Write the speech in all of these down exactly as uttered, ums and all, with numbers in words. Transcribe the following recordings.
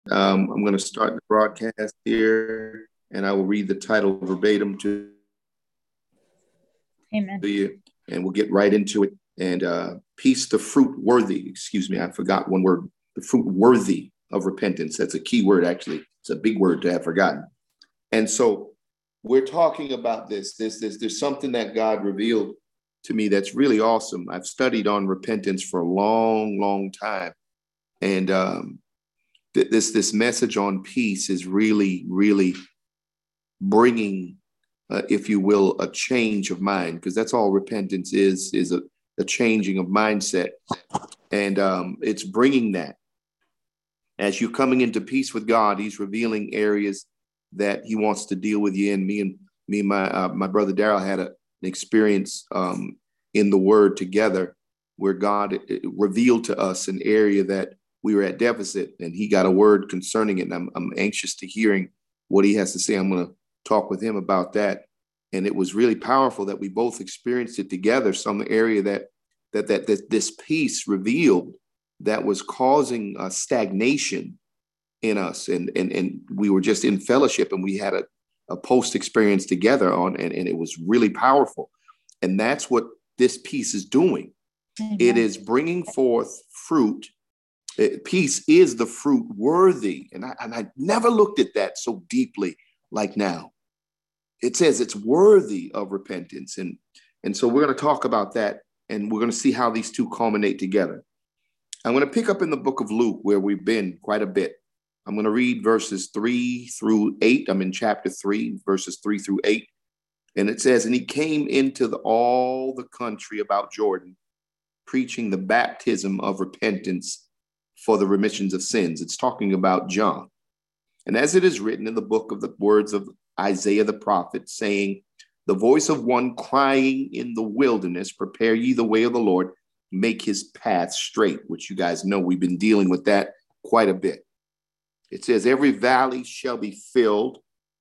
Um, I'm going to start the broadcast here, and I will read the title verbatim to Amen. you, and we'll get right into it. And uh, peace, the fruit worthy, excuse me, I forgot one word, the fruit worthy of repentance. That's a key word, actually. It's a big word to have forgotten. And so we're talking about this. This, this, there's something that God revealed to me that's really awesome. I've studied on repentance for a long, long time. And um, th- this, this message on peace is really, really bringing, uh, if you will, a change of mind, because that's all repentance is, is a, a changing of mindset. And um, it's bringing that. As you're coming into peace with God, he's revealing areas that he wants to deal with you in. Me and me and my uh, my brother Daryl had a, an experience um, in the Word together, where God revealed to us an area that we were at deficit, and he got a word concerning it. And I'm, I'm anxious to hearing what he has to say. I'm going to talk with him about that. And it was really powerful that we both experienced it together. Some area that that that, that this peace revealed that was causing a stagnation in us. And, and, and we were just in fellowship, and we had a, a post experience together on, and, and it was really powerful. And that's what this peace is doing. Mm-hmm. It is bringing forth fruit. It, peace is the fruit worthy. And I, and I never looked at that so deeply like now. It says it's worthy of repentance. And, and so we're going to talk about that, and we're going to see how these two culminate together. I'm going to pick up in the book of Luke, where we've been quite a bit. I'm going to read verses three through eight. I'm in chapter three, verses three through eight. And it says, and he came into the, all the country about Jordan, preaching the baptism of repentance for the remissions of sins. It's talking about John. And as it is written in the book of the words of Isaiah the prophet, saying, the voice of one crying in the wilderness, prepare ye the way of the Lord, make his path straight, which you guys know we've been dealing with that quite a bit. It says, every valley shall be filled,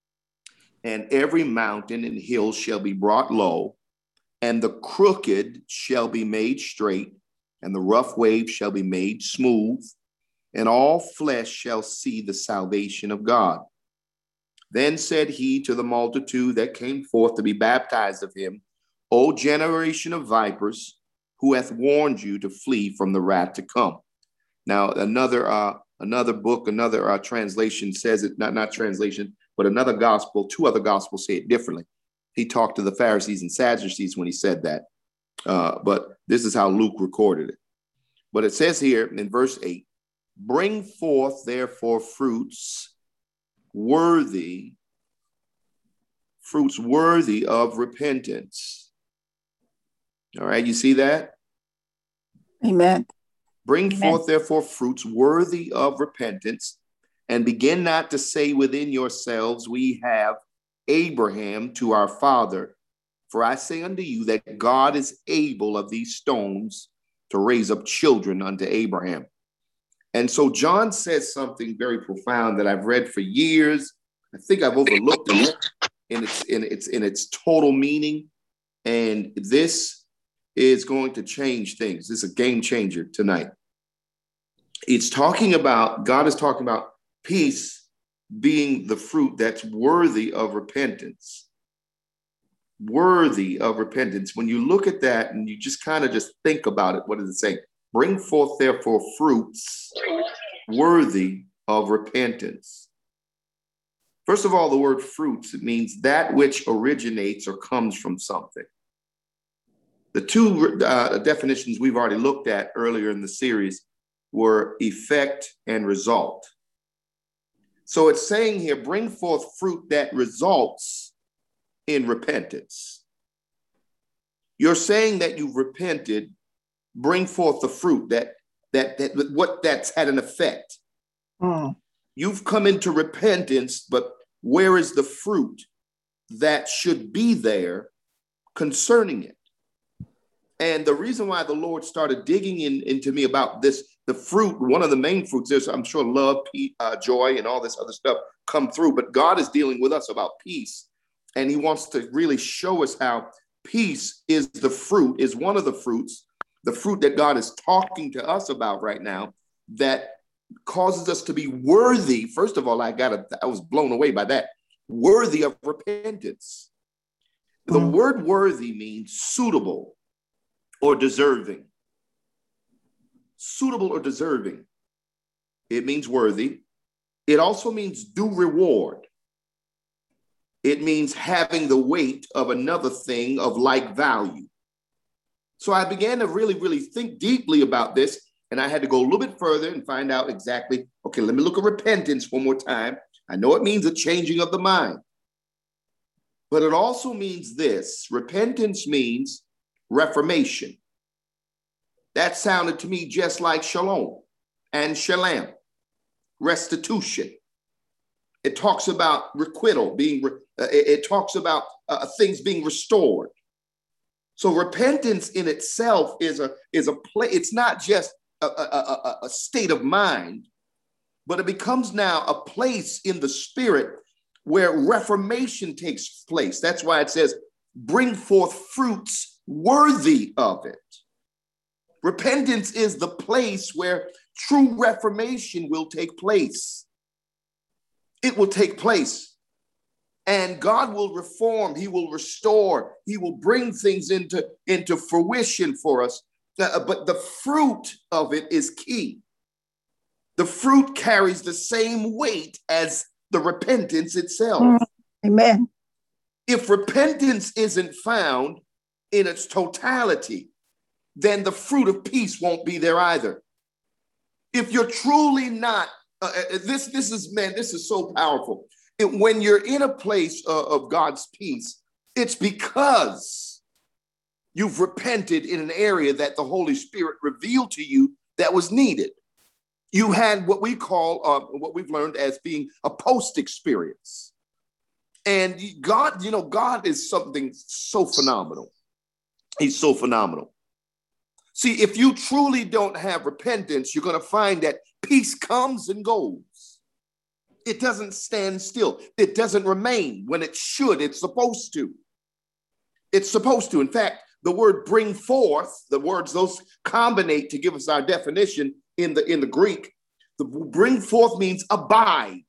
and every mountain and hill shall be brought low, and the crooked shall be made straight, and the rough waves shall be made smooth, and all flesh shall see the salvation of God. Then said he to the multitude that came forth to be baptized of him, O generation of vipers, who hath warned you to flee from the wrath to come. Now, another uh, another book, another uh, translation says it, not, not translation, but another gospel, two other gospels say it differently. He talked to the Pharisees and Sadducees when he said that. Uh, but this is how Luke recorded it. But it says here in verse eight, bring forth therefore fruits worthy, fruits worthy of repentance. All right, you see that? Amen. Bring Amen. forth, therefore, fruits worthy of repentance, and begin not to say within yourselves, we have Abraham to our father. For I say unto you that God is able of these stones to raise up children unto Abraham. And so John says something very profound that I've read for years. I think I've overlooked it in its, in its, in its total meaning. And this is going to change things. This is a game changer tonight. It's talking about, God is talking about peace being the fruit that's worthy of repentance. Worthy of repentance. When you look at that and you just kind of just think about it, what does it say? Bring forth therefore fruits worthy of repentance. First of all, the word fruits, it means that which originates or comes from something. The two uh, definitions we've already looked at earlier in the series were effect and result. So it's saying here, bring forth fruit that results in repentance. You're saying that you've repented, bring forth the fruit that that that what that's had an effect. Mm. You've come into repentance, but where is the fruit that should be there concerning it? And the reason why the Lord started digging in, into me about this, the fruit, one of the main fruits, there's, I'm sure, love, peace, uh, joy, and all this other stuff come through. But God is dealing with us about peace. And he wants to really show us how peace is the fruit, is one of the fruits, the fruit that God is talking to us about right now, that causes us to be worthy. First of all, I got I was blown away by that. Worthy of repentance. The Mm. word worthy means suitable or deserving. Suitable or deserving. It means worthy. It also means due reward. It means having the weight of another thing of like value. So I began to really, really think deeply about this, and I had to go a little bit further and find out exactly, okay, let me look at repentance one more time. I know it means a changing of the mind, but it also means this. Repentance means reformation. That sounded to me just like shalom and shalom, restitution. It talks about requital, being, uh, it, it talks about uh, things being restored. So repentance in itself is a, is a play. It's not just a, a, a, a state of mind, but it becomes now a place in the spirit where reformation takes place. That's why it says, bring forth fruits worthy of it. Repentance is the place where true reformation will take place. It will take place, and God will reform. He will restore. He will bring things into, into fruition for us. Uh, but the fruit of it is key. The fruit carries the same weight as the repentance itself. Mm. Amen. If repentance isn't found in its totality, then the fruit of peace won't be there either. If you're truly not, uh, this, this is, man, this is so powerful. It, when you're in a place uh, of God's peace, it's because you've repented in an area that the Holy Spirit revealed to you that was needed. You had what we call, uh, what we've learned as being a post experience. And God, you know, God is something so phenomenal. He's so phenomenal. See, if you truly don't have repentance, you're going to find that peace comes and goes. It doesn't stand still. It doesn't remain when it should. It's supposed to. It's supposed to. In fact, the word bring forth, the words, those combinate to give us our definition in the, in the Greek. The bring forth means abide.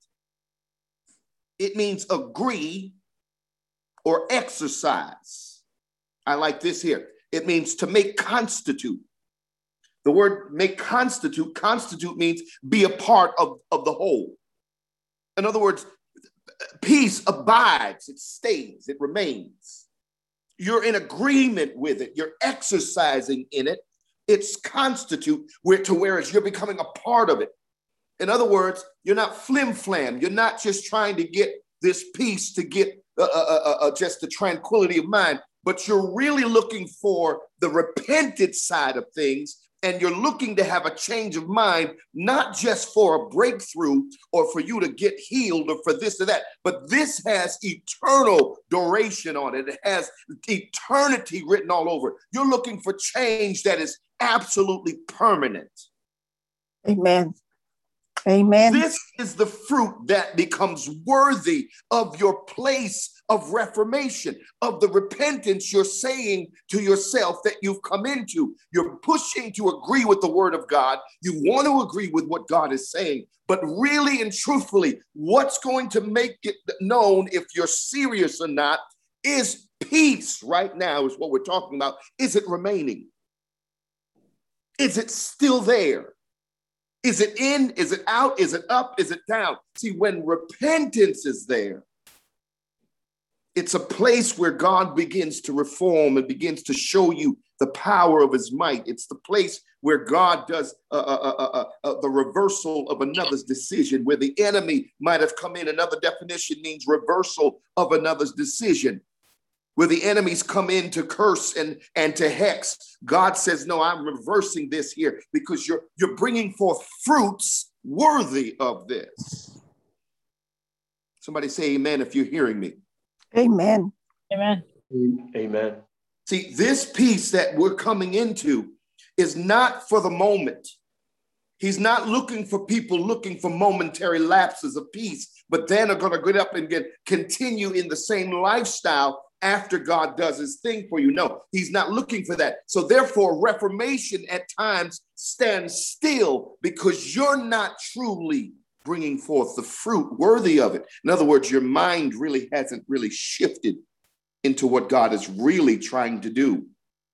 It means agree or exercise. I like this here. It means to make constitute. The word make constitute, constitute means be a part of, of the whole. In other words, peace abides, it stays, it remains. You're in agreement with it. You're exercising in it. It's constitute where to whereas you're becoming a part of it. In other words, you're not flim-flam. You're not just trying to get this peace to get uh, uh, uh, just the tranquility of mind, but you're really looking for the repentant side of things, and you're looking to have a change of mind, not just for a breakthrough or for you to get healed or for this or that, but this has eternal duration on it. It has eternity written all over it. You're looking for change that is absolutely permanent. Amen. Amen. This is the fruit that becomes worthy of your place of reformation, of the repentance you're saying to yourself that you've come into. You're pushing to agree with the word of God. You want to agree with what God is saying, but really and truthfully, what's going to make it known if you're serious or not is peace right now is what we're talking about. Is it remaining? Is it still there? Is it in? Is it out? Is it up? Is it down? See, when repentance is there, it's a place where God begins to reform and begins to show you the power of his might. It's the place where God does uh, uh, uh, uh, uh, the reversal of another's decision, where the enemy might have come in. Another definition means reversal of another's decision. Where the enemies come in to curse and, and to hex, God says, no, I'm reversing this here because you're, you're bringing forth fruits worthy of this. Somebody say amen if you're hearing me. Amen. Amen. Amen. See, this peace that we're coming into is not for the moment. He's not looking for people looking for momentary lapses of peace, but then are going to get up and get continue in the same lifestyle after God does his thing for you. No, he's not looking for that. So therefore, reformation at times stands still because you're not truly bringing forth the fruit worthy of it. In other words, your mind really hasn't really shifted into what God is really trying to do.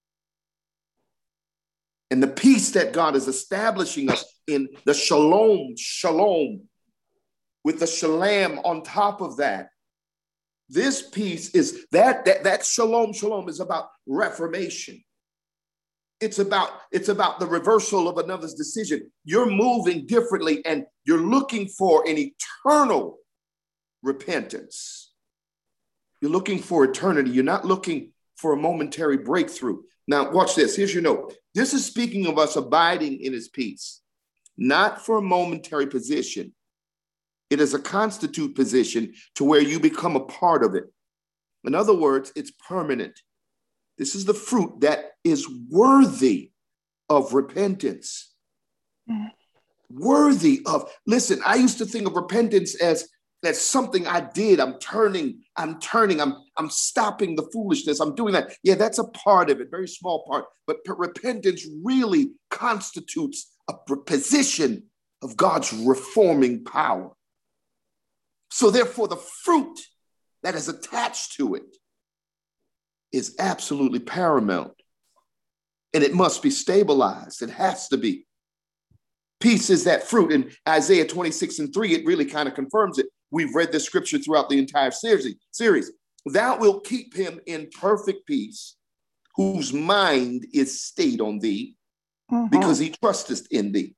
And the peace that God is establishing us in, the shalom, shalom, with the shalom on top of that. This peace is that, that, that shalom, shalom is about reformation. It's about, it's about the reversal of another's decision. You're moving differently and you're looking for an eternal repentance. You're looking for eternity. You're not looking for a momentary breakthrough. Now, watch this. Here's your note. This is speaking of us abiding in his peace, not for a momentary position. It is a constitute position to where you become a part of it. In other words, it's permanent. This is the fruit that is worthy of repentance. Mm. Worthy of, listen, I used to think of repentance as, as something I did. I'm turning, I'm turning, I'm, I'm stopping the foolishness. I'm doing that. Yeah, that's a part of it, very small part. But repentance really constitutes a position of God's reforming power. So therefore, the fruit that is attached to it is absolutely paramount. And it must be stabilized. It has to be. Peace is that fruit. In Isaiah twenty-six and three, it really kind of confirms it. We've read this scripture throughout the entire series. series. Thou wilt keep him in perfect peace, whose mind is stayed on thee, mm-hmm. because he trusteth in thee.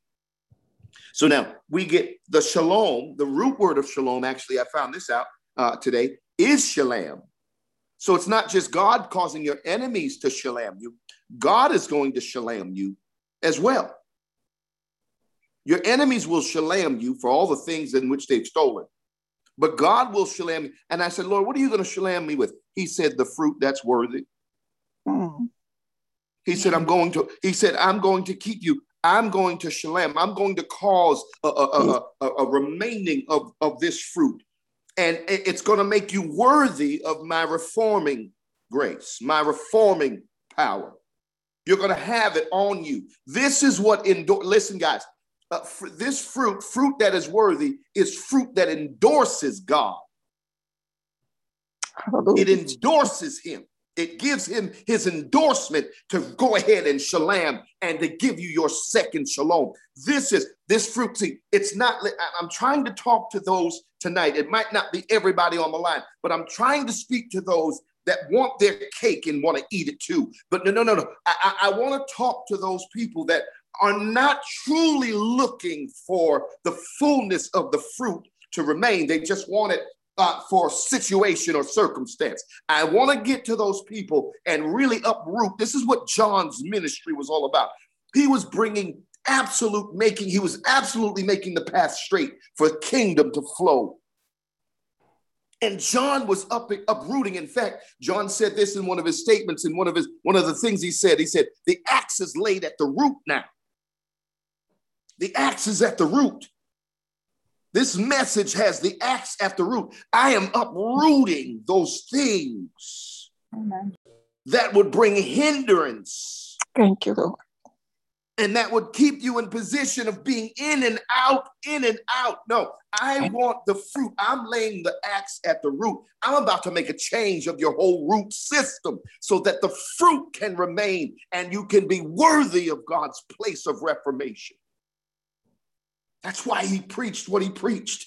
So now we get the shalom, the root word of shalom. Actually, I found this out uh, today, is shalom. So it's not just God causing your enemies to shalom you. God is going to shalom you as well. Your enemies will shalom you for all the things in which they've stolen. But God will shalom you. And I said, Lord, what are you going to shalom me with? He said, the fruit that's worthy. Mm. He said, I'm going to, he said, I'm going to keep you. I'm going to shalom. I'm going to cause a, a, a, a, a remaining of, of this fruit. And it's going to make you worthy of my reforming grace, my reforming power. You're going to have it on you. This is what, endor- listen, guys, uh, fr- this fruit, fruit that is worthy, is fruit that endorses God. Hallelujah. It endorses him. It gives him his endorsement to go ahead and shalom and to give you your second shalom. This is this fruit. See, it's not, I'm trying to talk to those tonight. It might not be everybody on the line, but I'm trying to speak to those that want their cake and want to eat it too. But no, no, no, no. I, I, I want to talk to those people that are not truly looking for the fullness of the fruit to remain. They just want it Uh, for situation or circumstance. I want to get to those people and really uproot. This is what John's ministry was all about. He was bringing absolute making, he was absolutely making the path straight for kingdom to flow. And John was up, uprooting. In fact, John said this in one of his statements, in one of his, one of the things he said, he said, the axe is laid at the root now. The axe is at the root. This message has the axe at the root. I am uprooting those things Amen. That would bring hindrance. Thank you, Lord. And that would keep you in position of being in and out, in and out. No, I want the fruit. I'm laying the axe at the root. I'm about to make a change of your whole root system so that the fruit can remain and you can be worthy of God's place of reformation. That's why he preached what he preached.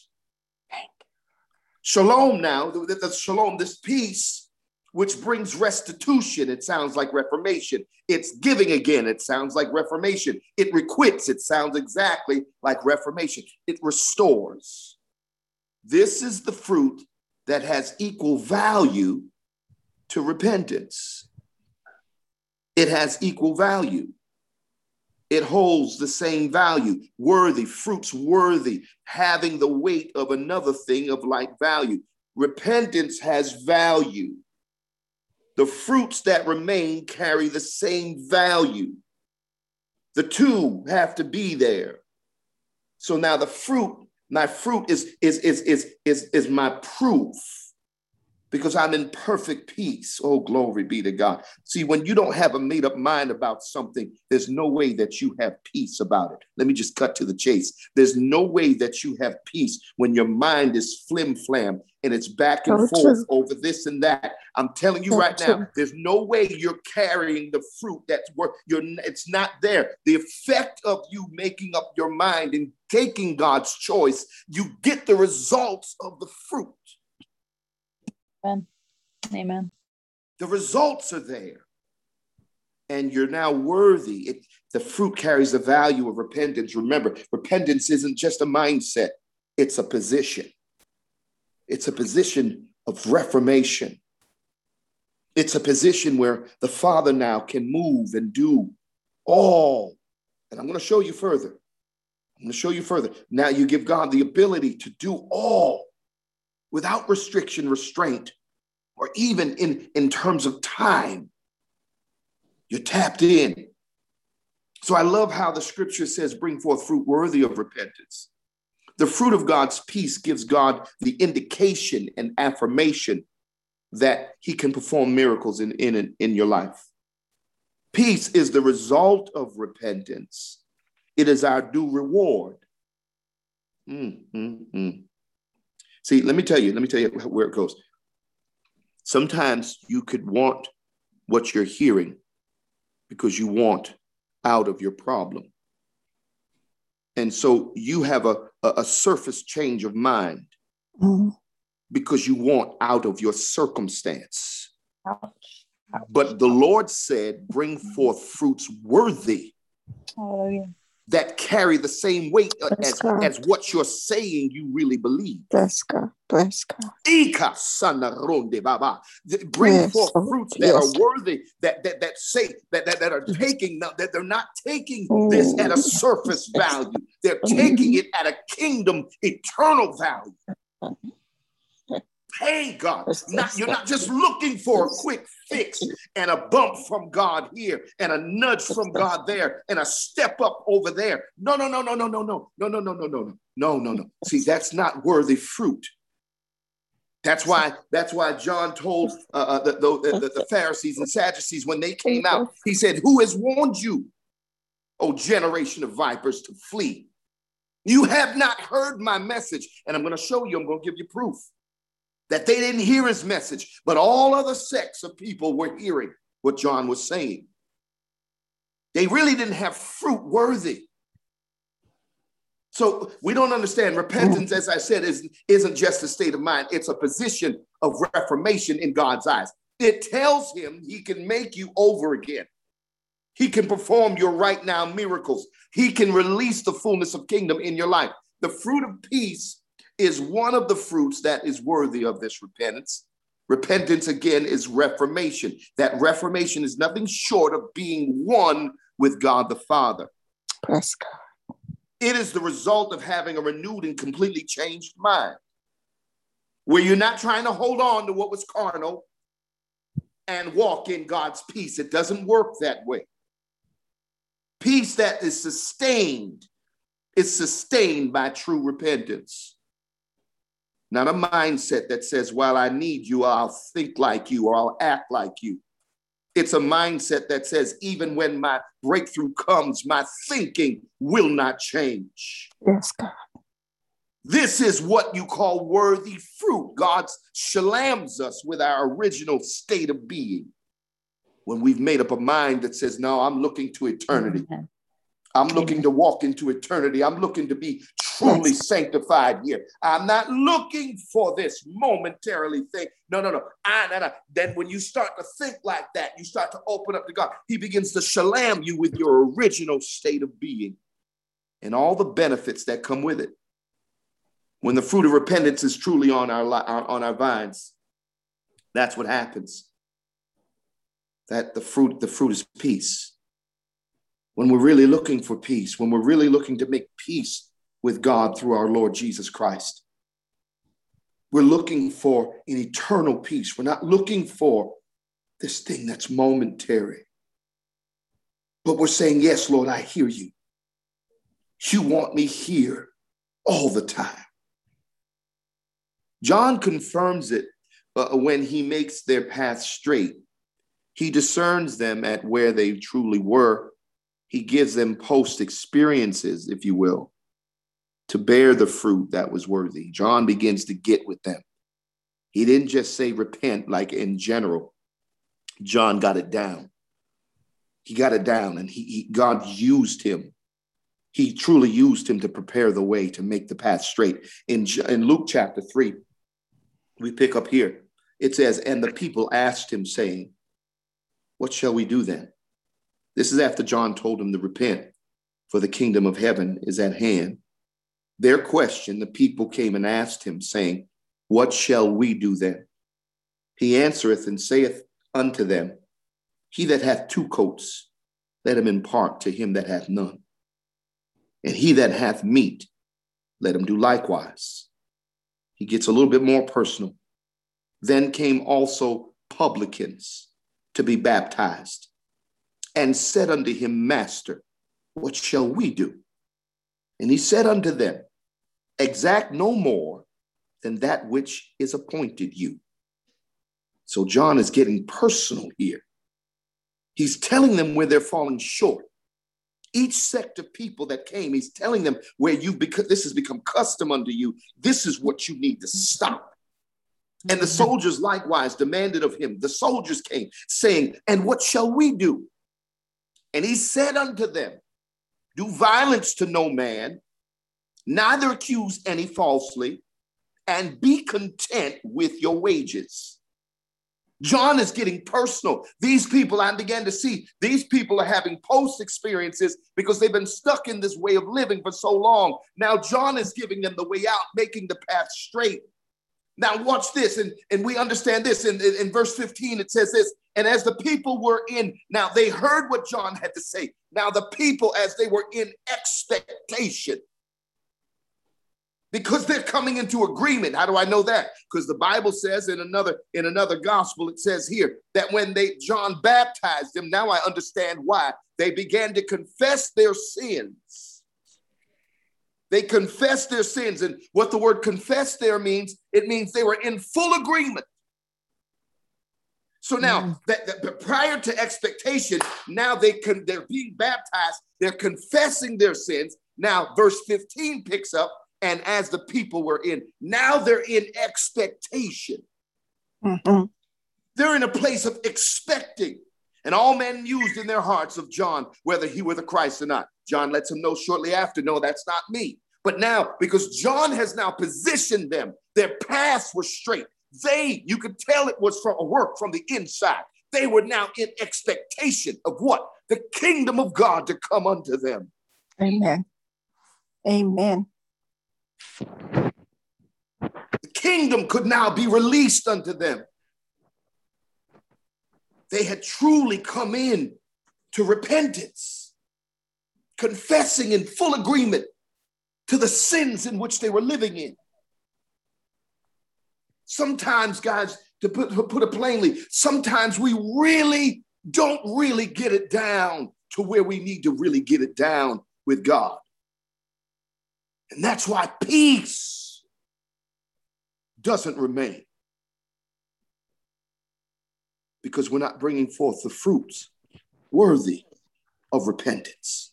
Shalom now, the, the shalom, this peace, which brings restitution. It sounds like reformation. It's giving again. It sounds like reformation. It requits. It sounds exactly like reformation. It restores. This is the fruit that has equal value to repentance. It has equal value. It holds the same value, worthy, fruits worthy, having the weight of another thing of like value. Repentance has value. The fruits that remain carry the same value. The two have to be there. So now the fruit, my fruit is, is, is, is, is, is my proof because I'm in perfect peace. Oh, glory be to God. See, when you don't have a made up mind about something, there's no way that you have peace about it. Let me just cut to the chase. There's no way that you have peace when your mind is flim flam and it's back and So forth true. over this and that. I'm telling you So right now, true. there's no way you're carrying the fruit that's worth. You're, it's not there. The effect of you making up your mind and taking God's choice, you get the results of the fruit. Amen. Amen. The results are there. And you're now worthy. It, the fruit carries the value of repentance. Remember, repentance isn't just a mindset. It's a position. It's a position of reformation. It's a position where the Father now can move and do all. And I'm going to show you further. I'm going to show you further. Now you give God the ability to do all without restriction, restraint, or even in, in terms of time. You're tapped in. So I love how the scripture says, bring forth fruit worthy of repentance. The fruit of God's peace gives God the indication and affirmation that he can perform miracles in, in, in your life. Peace is the result of repentance. It is our due reward. Mm, mm, mm. See, let me tell you, let me tell you where it goes. Sometimes you could want what you're hearing because you want out of your problem. And so you have a, a, a surface change of mind Mm. because you want out of your circumstance. Ouch. Ouch. But the Lord said, bring forth fruits worthy Hallelujah. that carry the same weight Bless as, God. as what you're saying you really believe. Bless God. Bless God. Ika sana ronde baba. Bring Yes, forth Lord. fruits that Yes. are worthy, that that that say that that, that are Yes. taking that they're not taking Mm. this at a surface value. They're taking it at a kingdom eternal value. Hey, God, not, you're not just looking for a quick fix and a bump from God here and a nudge from God there and a step up over there. No, no, no, no, no, no, no, no, no, no, no, no, no, no, no. See, that's not worthy fruit. That's why, that's why John told uh, uh, the, the, the, the Pharisees and Sadducees when they came out, he said, who has warned you, O generation of vipers, to flee? You have not heard my message. And I'm going to show you, I'm going to give you proof that they didn't hear his message, but all other sects of people were hearing what John was saying. They really didn't have fruit worthy. So we don't understand repentance, as I said, is, isn't just a state of mind. It's a position of reformation in God's eyes. It tells him he can make you over again. He can perform your right now miracles. He can release the fullness of kingdom in your life. The fruit of peace is one of the fruits that is worthy of this repentance. Repentance, again, is reformation. That reformation is nothing short of being one with God the Father. Bless God. It is the result of having a renewed and completely changed mind, where you're not trying to hold on to what was carnal and walk in God's peace. It doesn't work that way. Peace that is sustained is sustained by true repentance. Not a mindset that says, well, I need you, I'll think like you, or I'll act like you. It's a mindset that says, even when my breakthrough comes, my thinking will not change. Yes, God. This is what you call worthy fruit. God shalams us with our original state of being. When we've made up a mind that says, no, I'm looking to eternity. Amen. I'm looking Amen. to walk into eternity. I'm looking to be truly Yes. sanctified here. I'm not looking for this momentarily thing. No, no, no. I, no, no. Then when you start to think like that, you start to open up to God. He begins to shalom you with your original state of being and all the benefits that come with it. When the fruit of repentance is truly on our, on our vines, that's what happens. That the fruit, the fruit is peace. When we're really looking for peace, when we're really looking to make peace with God through our Lord Jesus Christ, we're looking for an eternal peace. We're not looking for this thing that's momentary. But we're saying, yes, Lord, I hear you. You want me here all the time. John confirms it uh, when he makes their path straight, he discerns them at where they truly were. He gives them post experiences, if you will, to bear the fruit that was worthy. John begins to get with them. He didn't just say repent like in general. John got it down. He got it down, and he, he God used him. He truly used him to prepare the way, to make the path straight. In, in Luke chapter three, we pick up here. It says, and the people asked him, saying, what shall we do then? This is after John told them to repent, for the kingdom of heaven is at hand. Their question, the people came and asked him, saying, what shall we do then? He answereth and saith unto them, he that hath two coats, let him impart to him that hath none. And he that hath meat, let him do likewise. He gets a little bit more personal. Then came also publicans to be baptized, and said unto him, Master, what shall we do? And he said unto them, exact no more than that which is appointed you. So John is getting personal here. He's telling them where they're falling short. Each sect of people that came, he's telling them where you've become, this has become custom unto you. This is what you need to stop. And the soldiers likewise demanded of him. The soldiers came saying, and what shall we do? And he said unto them, do violence to no man, neither accuse any falsely, and be content with your wages. John is getting personal. These people, I began to see, these people are having post experiences because they've been stuck in this way of living for so long. Now John is giving them the way out, making the path straight. Now watch this, and, and we understand this. In, in, in verse fifteen, it says this, and as the people were in, now they heard what John had to say. Now the people, as they were in expectation, because they're coming into agreement. How do I know that? Because the Bible says in another, in another gospel, it says here that when they John baptized them, now I understand why. They began to confess their sins. They confessed their sins. And what the word confess there means, it means they were in full agreement. So now, mm. that, that prior to expectation, now they can, they're being baptized. They're confessing their sins. Now, verse fifteen picks up, and as the people were in, now they're in expectation. Mm-hmm. They're in a place of expecting. And all men used in their hearts of John, whether he were the Christ or not. John lets him know shortly after, no, that's not me. But now, because John has now positioned them, their paths were straight. They, you could tell it was from a work from the inside. They were now in expectation of what? The kingdom of God to come unto them. Amen. Amen. The kingdom could now be released unto them. They had truly come in to repentance, confessing in full agreement to the sins in which they were living in. Sometimes, guys, to put, to put it plainly, sometimes we really don't really get it down to where we need to really get it down with God. And that's why peace doesn't remain. Because we're not bringing forth the fruits worthy of repentance.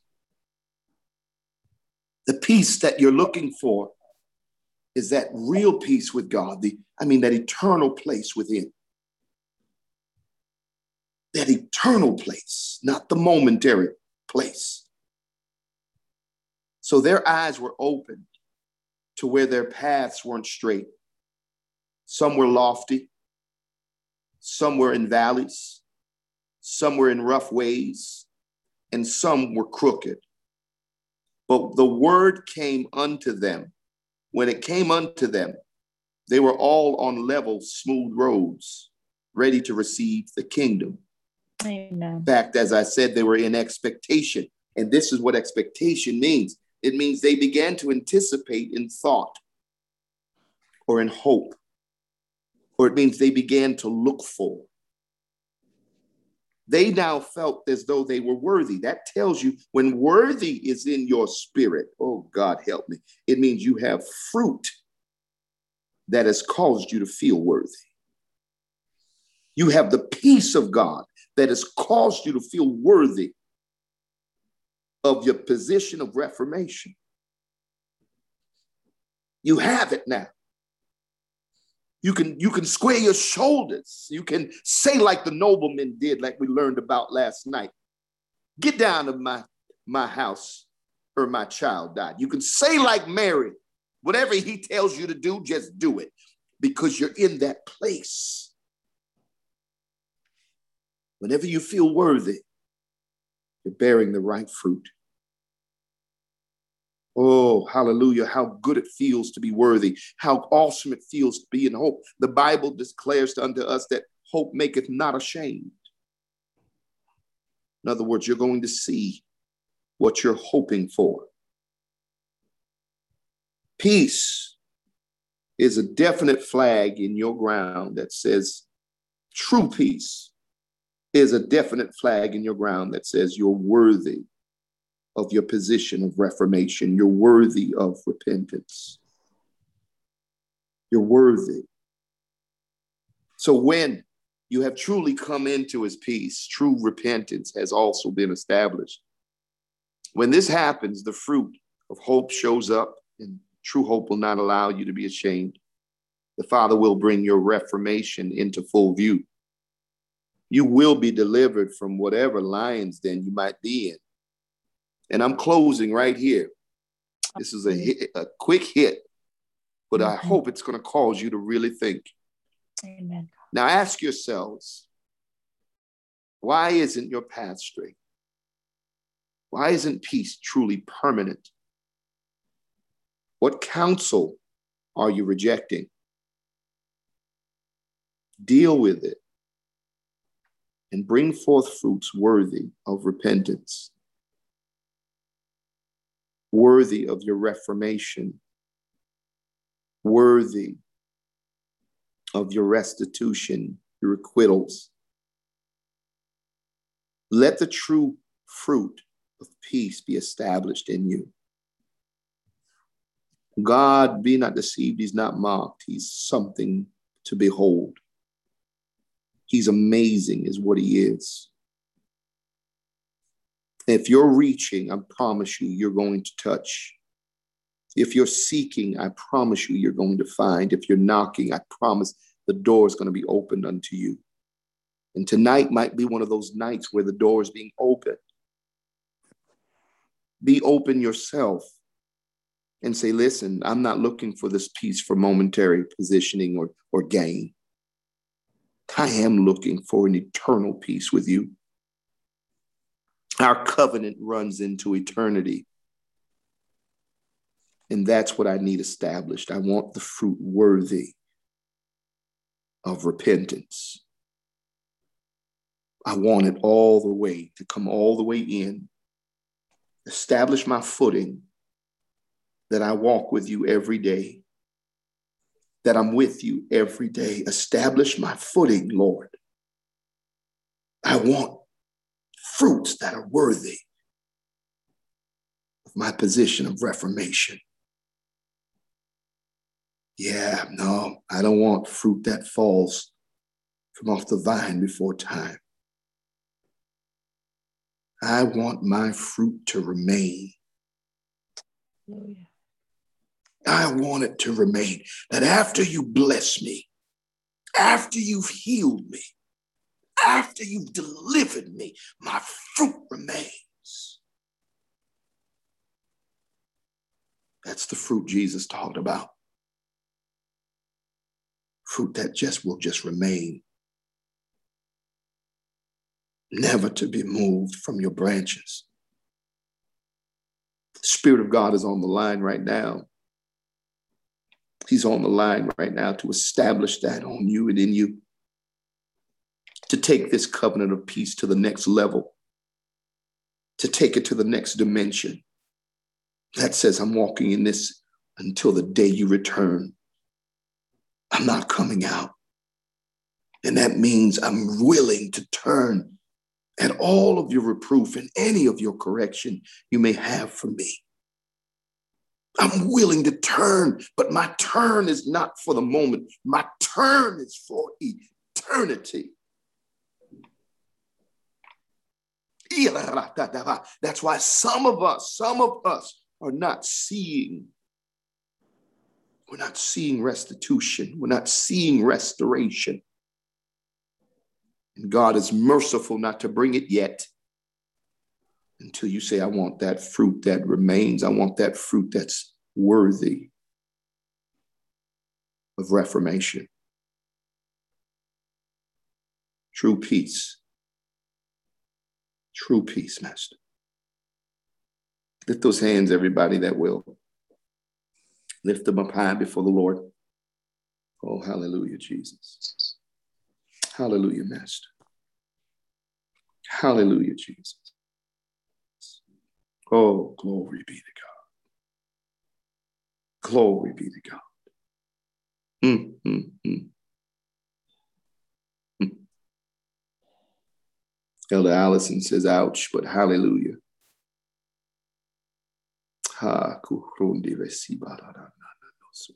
The peace that you're looking for is that real peace with God. The, I mean, that eternal place within. That eternal place, not the momentary place. So their eyes were opened to where their paths weren't straight. Some were lofty. Some were in valleys. Some were in rough ways. And some were crooked. But the word came unto them. When it came unto them, they were all on level, smooth roads, ready to receive the kingdom. Amen. In fact, as I said, they were in expectation. And this is what expectation means. It means they began to anticipate in thought or in hope, or it means they began to look for. They now felt as though they were worthy. That tells you when worthy is in your spirit, oh God, help me. It means you have fruit that has caused you to feel worthy. You have the peace of God that has caused you to feel worthy of your position of reformation. You have it now. You can, you can square your shoulders. You can say like the nobleman did, like we learned about last night. Get down to my, my house or my child died. You can say like Mary, whatever he tells you to do, just do it because you're in that place. Whenever you feel worthy, you're bearing the right fruit. Oh, hallelujah, how good it feels to be worthy, how awesome it feels to be in hope. The Bible declares unto us that hope maketh not ashamed. In other words, you're going to see what you're hoping for. Peace is a definite flag in your ground that says true peace is a definite flag in your ground that says you're worthy of your position of reformation. You're worthy of repentance. You're worthy. So when you have truly come into his peace, true repentance has also been established. When this happens, the fruit of hope shows up, and true hope will not allow you to be ashamed. The Father will bring your reformation into full view. You will be delivered from whatever lion's den you might be in. And I'm closing right here. This is a, hit, a quick hit, but I hope it's going to cause you to really think. Amen. Now ask yourselves, why isn't your path straight? Why isn't peace truly permanent? What counsel are you rejecting? Deal with it and bring forth fruits worthy of repentance, worthy of your reformation, worthy of your restitution, your acquittals. Let the true fruit of peace be established in you. God, be not deceived, he's not mocked. He's something to behold. He's amazing is what he is. If you're reaching, I promise you, you're going to touch. If you're seeking, I promise you, you're going to find. If you're knocking, I promise the door is going to be opened unto you. And tonight might be one of those nights where the door is being opened. Be open yourself and say, listen, I'm not looking for this peace for momentary positioning or, or gain. I am looking for an eternal peace with you. Our covenant runs into eternity. And that's what I need established. I want the fruit worthy of repentance. I want it all the way to come all the way in. Establish my footing that I walk with you every day, that I'm with you every day. Establish my footing, Lord. I want fruits that are worthy of my position of reformation. Yeah, no, I don't want fruit that falls from off the vine before time. I want my fruit to remain. Hallelujah. I want it to remain. That after you bless me, after you've healed me, after you've delivered me, my fruit remains. That's the fruit Jesus talked about. Fruit that just will just remain. Never to be moved from your branches. The Spirit of God is on the line right now. He's on the line right now to establish that on you and in you. To take this covenant of peace to the next level. To take it to the next dimension. That says, I'm walking in this until the day you return. I'm not coming out. And that means I'm willing to turn at all of your reproof and any of your correction you may have for me. I'm willing to turn, but my turn is not for the moment. My turn is for eternity. That's why some of us, some of us are not seeing. We're not seeing restitution. We're not seeing restoration. And God is merciful not to bring it yet until you say, I want that fruit that remains. I want that fruit that's worthy of reformation. True peace. True peace, Master. Lift those hands, everybody that will. Lift them up high before the Lord. Oh, hallelujah, Jesus. Hallelujah, Master. Hallelujah, Jesus. Oh, glory be to God. Glory be to God. Mm, mm, mm. Mm. Elder Allison says, ouch, but hallelujah. Ha, kuhrundi vesibarana nosu.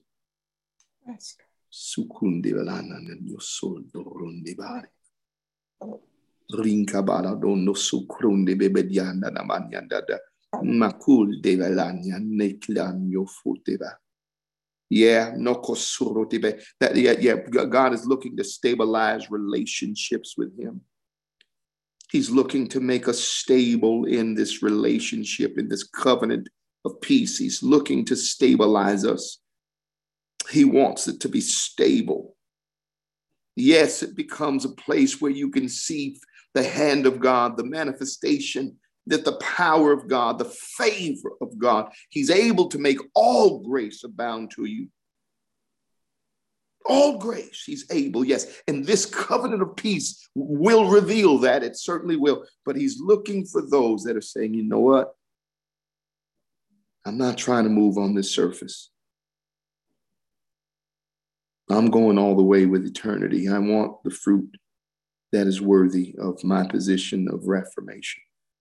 Sukundi velana nosu dorundi bari. Rinkabara dono sukrundi bebedianda namanyanda da. Makul de velanya neklan yo futeba. Yeah, no kosurotibe. That yeah, yeah, God is looking to stabilize relationships with him. He's looking to make us stable in this relationship, in this covenant of peace. He's looking to stabilize us. He wants it to be stable. Yes, it becomes a place where you can see the hand of God, the manifestation, that the power of God, the favor of God, he's able to make all grace abound to you. All grace, he's able, yes. And this covenant of peace will reveal that. It certainly will. But he's looking for those that are saying, you know what? I'm not trying to move on this surface. I'm going all the way with eternity. I want the fruit that is worthy of my position of reformation.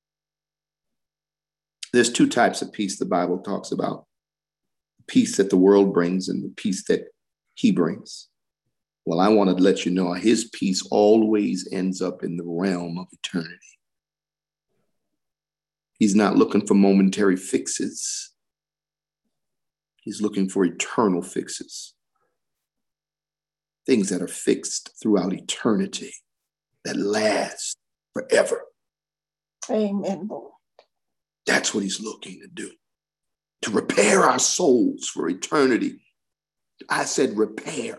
There's two types of peace the Bible talks about. Peace that the world brings and the peace that he brings. Well, I want to let you know his peace always ends up in the realm of eternity. He's not looking for momentary fixes. He's looking for eternal fixes. Things that are fixed throughout eternity, that last forever. Amen, Lord. That's what he's looking to do. To repair our souls for eternity. I said repair.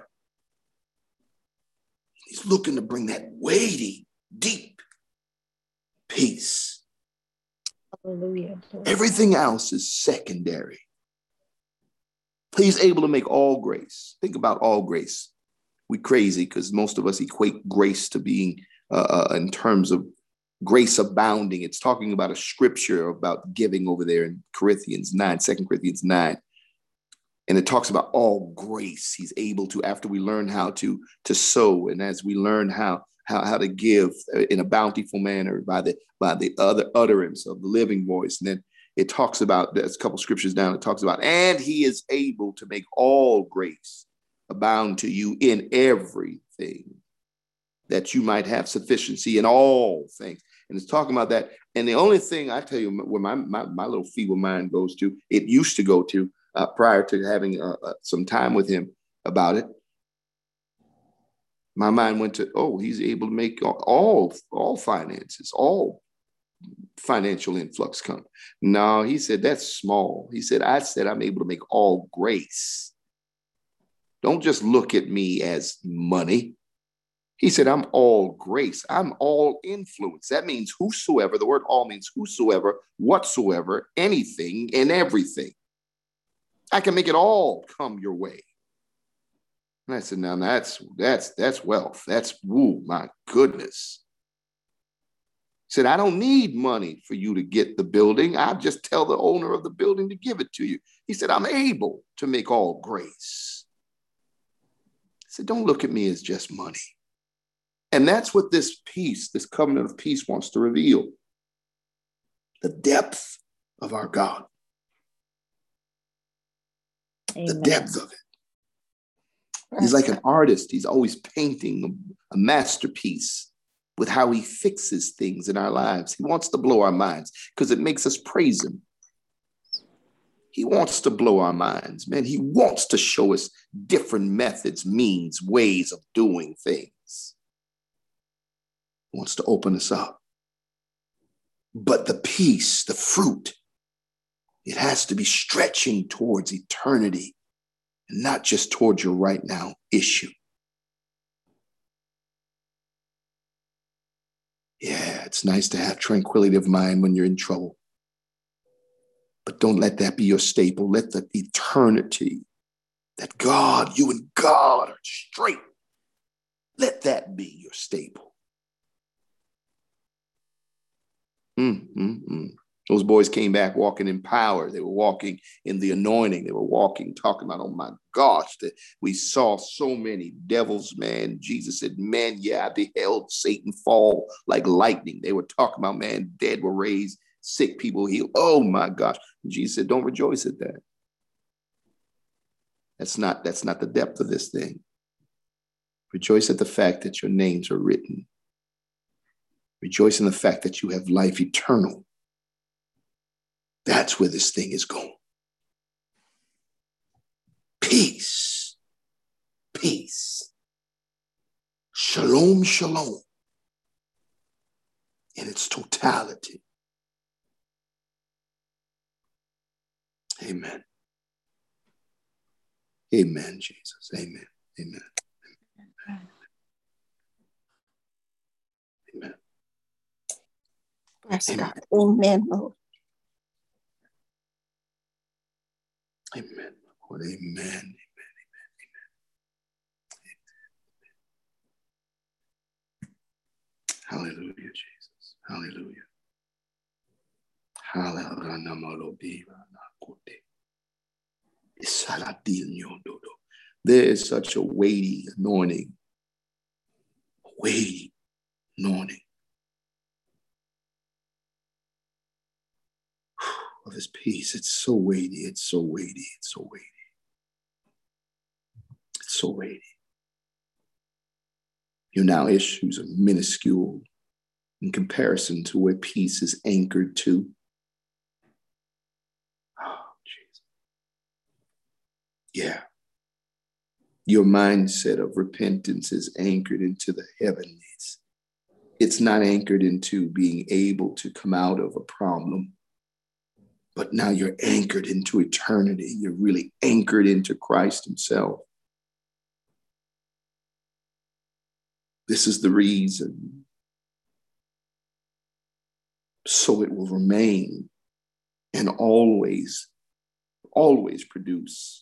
He's looking to bring that weighty, deep peace. Hallelujah. Everything else is secondary. He's able to make all grace. Think about all grace. We crazy because most of us equate grace to being uh, uh, in terms of grace abounding. It's talking about a scripture about giving over there in Corinthians nine, Second Corinthians nine. And it talks about all grace. He's able to, after we learn how to, to sow, and as we learn how, how, how to give in a bountiful manner by the, by the other utterance of the living voice. And then it talks about, there's a couple scriptures down, it talks about, and he is able to make all grace abound to you in everything, that you might have sufficiency in all things. And it's talking about that. And the only thing I tell you, where my, my, my little feeble mind goes to, it used to go to uh, prior to having uh, uh, some time with him about it. My mind went to, oh, he's able to make all, all finances, all financial influx come. No, he said, that's small. He said, I said, I'm able to make all grace. Don't just look at me as money. He said, I'm all grace. I'm all influence. That means whosoever, the word all means whosoever, whatsoever, anything and everything. I can make it all come your way. And I said, now that's, that's, that's wealth. That's, ooh, my goodness. He said, I don't need money for you to get the building. I just tell the owner of the building to give it to you. He said, I'm able to make all grace. I said, don't look at me as just money. And that's what this peace, this covenant of peace wants to reveal. The depth of our God. Amen. The depth of it. He's like an artist. He's always painting a, a masterpiece. with how he fixes things in our lives. He wants to blow our minds because it makes us praise him. He wants to blow our minds, man. He wants to show us different methods, means, ways of doing things. He wants to open us up. But the peace, the fruit, it has to be stretching towards eternity and not just towards your right now issue. Yeah, it's nice to have tranquility of mind when you're in trouble. But don't let that be your staple. Let the eternity that God, you and God are straight. Let that be your staple. Mm, mm, mm. Those boys came back walking in power. They were walking in the anointing. They were walking, talking about, oh my gosh, that we saw so many devils, man. Jesus said, man, yeah, I beheld Satan fall like lightning. They were talking about, man, dead were raised, sick people healed. Oh my gosh. And Jesus said, don't rejoice at that. That's not, that's not the depth of this thing. Rejoice at the fact that your names are written. Rejoice in the fact that you have life eternal. That's where this thing is going. Peace. Peace. Shalom, shalom. In its totality. Amen. Amen, Jesus. Amen. Amen. Amen. Amen. Yes, God. Amen, Lord. Amen, Lord. Amen. Amen. Amen. Amen. Hallelujah, Jesus. Hallelujah. There is such a weighty anointing. Weighty anointing of his peace. It's so weighty. It's so weighty. It's so weighty. It's so weighty. Your now issues are minuscule in comparison to where peace is anchored to. Oh, Jesus. Yeah. Your mindset of repentance is anchored into the heavenlies. It's not anchored into being able to come out of a problem. But now you're anchored into eternity. You're really anchored into Christ himself. This is the reason. So it will remain and always, always produce.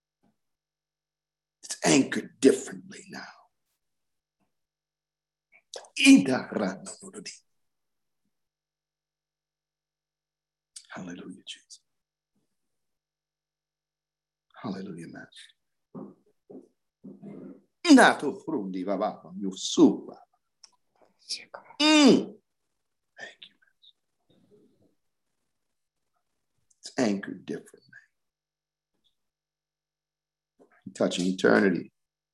It's anchored differently now. Hallelujah, Jesus. Hallelujah, Master. Mm. Thank you, Master. It's anchored differently. Touching eternity.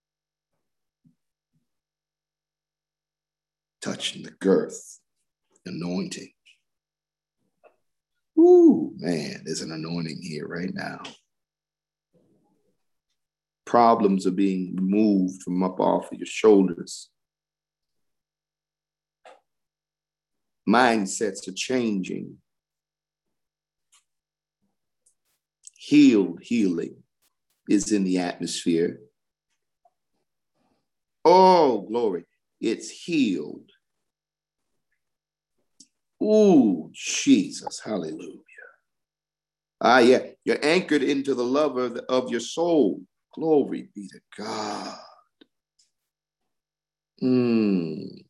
Touching the girth, anointing. Ooh, man, there's an anointing here right now. Problems are being removed from up off of your shoulders. Mindsets are changing. Healed healing is in the atmosphere. Oh, glory. It's healed. Ooh, Jesus. Hallelujah. Ah, yeah. You're anchored into the love of, the, of your soul. Glory be to God. Mm.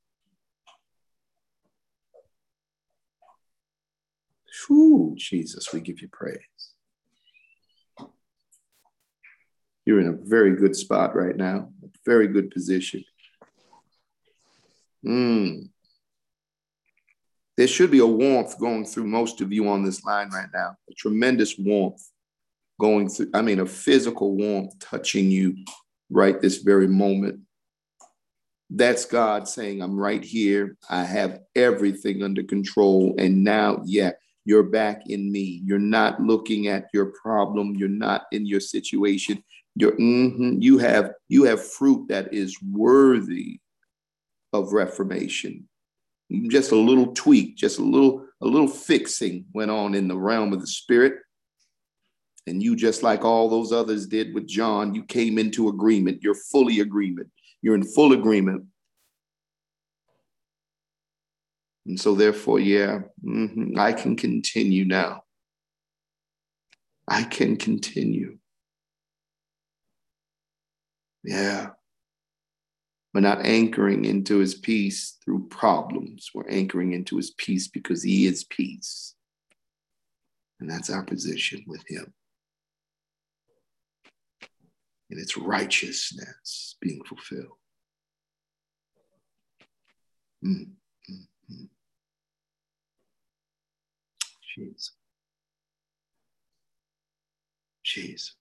Whew, Jesus, we give you praise. You're in a very good spot right now, a very good position. Mm. There should be a warmth going through most of you on this line right now, a tremendous warmth going through, I mean, a physical warmth touching you right this very moment. That's God saying, I'm right here. I have everything under control. And now, yeah, you're back in me. You're not looking at your problem. You're not in your situation. You're, mm-hmm, you have, you have fruit that is worthy of reformation. Just a little tweak, just a little, a little fixing went on in the realm of the spirit. And you, just like all those others did with John, you came into agreement. You're fully agreement. You're in full agreement. And so therefore, yeah, mm-hmm, I can continue now. I can continue. Yeah. We're not anchoring into his peace through problems. We're anchoring into his peace because he is peace. And that's our position with him. And it's righteousness being fulfilled. Mm-hmm. Jesus. Jesus.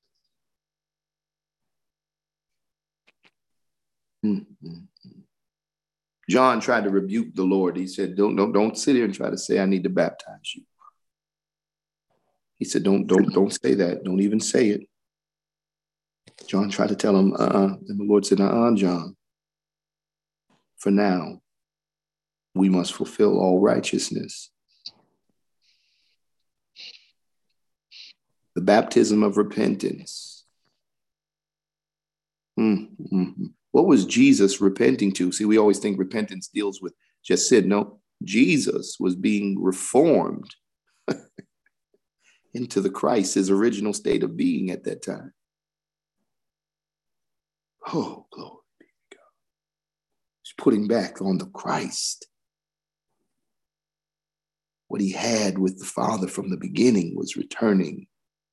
Mm-hmm. John tried to rebuke the Lord. He said, don't, don't, don't sit here and try to say, I need to baptize you. He said, don't, don't, don't say that. Don't even say it. John tried to tell him, uh-uh. And the Lord said, uh-uh, John. For now, we must fulfill all righteousness. The baptism of repentance. Mm-hmm. What was Jesus repenting to? See, we always think repentance deals with just sin. No, Jesus was being reformed into the Christ, his original state of being at that time. Oh, glory be to God. He's putting back on the Christ. What he had with the Father from the beginning was returning.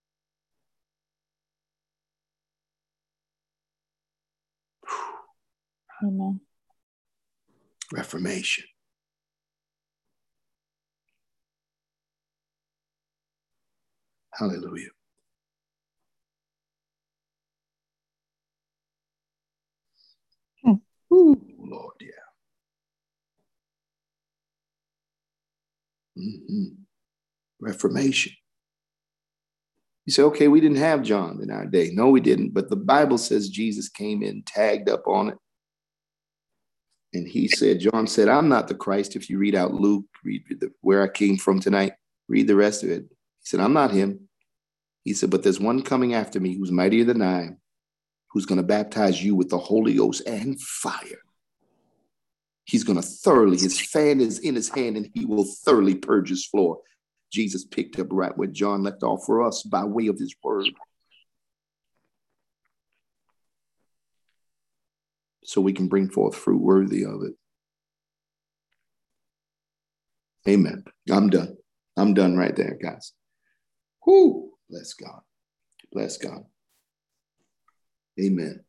Amen. Reformation. Hallelujah. Hmm. Ooh, Lord, yeah. Mm-hmm. Reformation. You say, okay, we didn't have John in our day. No, we didn't. But the Bible says Jesus came in tagged up on it. And he said, John said, I'm not the Christ. If you read out Luke, read the, where I came from tonight, read the rest of it. He said, I'm not him. He said, but there's one coming after me who's mightier than I, who's going to baptize you with the Holy Ghost and fire. He's going to thoroughly, his fan is in his hand and he will thoroughly purge his floor. Jesus picked up right where John left off for us by way of his word. So we can bring forth fruit worthy of it. Amen. I'm done. I'm done right there, guys. Whoo! Bless God. Bless God. Amen.